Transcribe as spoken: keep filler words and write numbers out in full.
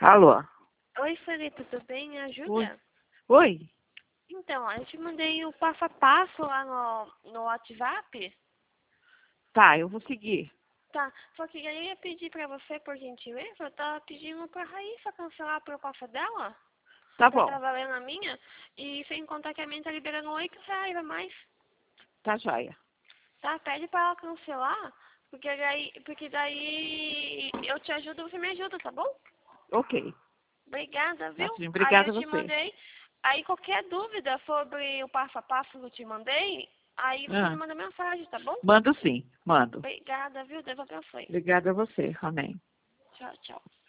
Alô? Oi, Felipe, tudo bem? Me ajuda? Oi? Oi? Então, eu te mandei o passo a passo lá no, no WhatsApp. Tá, eu vou seguir. Tá, só que aí eu ia pedir pra você, por gentileza, eu tava pedindo pra Raíssa cancelar a proposta dela. Tá Pra bom. tá valendo a minha. E sem contar que a minha tá liberando oito reais a mais. Tá joia. Tá, pede pra ela cancelar, porque daí, porque daí eu te ajudo, você me ajuda, tá bom? Ok. Obrigada, Tá viu? sim, Aí obrigada eu a te você. mandei. Aí qualquer dúvida sobre o passo a passo que eu te mandei, aí você me Ah, manda mensagem, tá bom? mando sim, mando. Obrigada, viu? Deus abençoe. Obrigada a você, amém. Tchau, tchau.